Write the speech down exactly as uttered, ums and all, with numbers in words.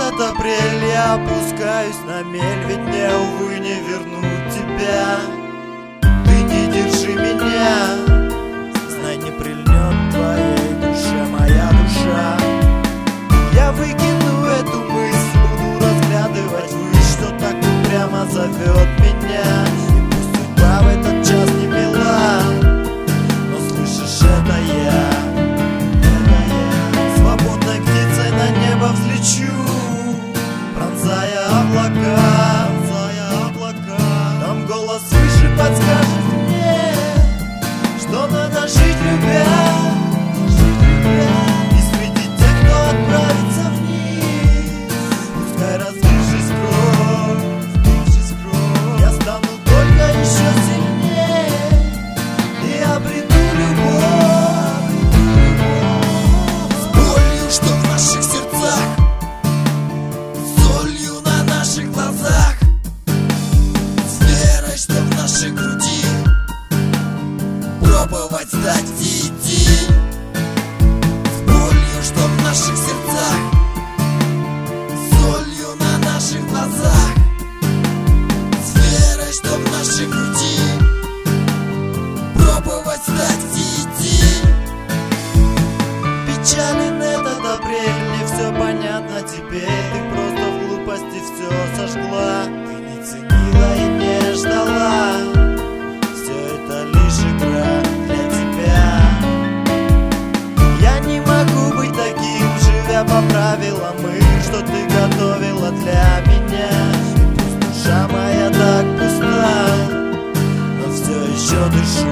этот апрель я опускаюсь на мель, ведь мне, увы, не вернуть тебя. Ты не держи меня, знай, не прильнет твоей душе моя душа. Я выкину эту мысль, буду разглядывать ввысь, что так упрямо зовет меня. И пусть судьба в этот час не мила, но слышишь, это я, это я. Свободной птицей на небо взлечу, пронзая облака, пронзая облака. Там голос выше подскажет мне, что надо жить любя, жить любя. И среди тех, кто отправится вниз, пускай разлишись кровь, разлишись кровь. Я стану только еще сильнее и обрету любовь, обрету любовь. С болью, что в наших сердцах, солью на наших глазах, с верой, что в нашей груди, пробовать стать и идти. С болью, что в наших сердцах, солью на наших глазах, с верой, что в нашей груди, пробовать стать и идти. Печален этот апрель, мне все понятно теперь. Ты просто в глупости все сожгла. Ты не ценила и не ждала. Все это лишь игра для тебя. Я не могу быть таким, живя по правилам их, что ты готовила для меня. И пусть душа моя так пуста, но все еще дышу.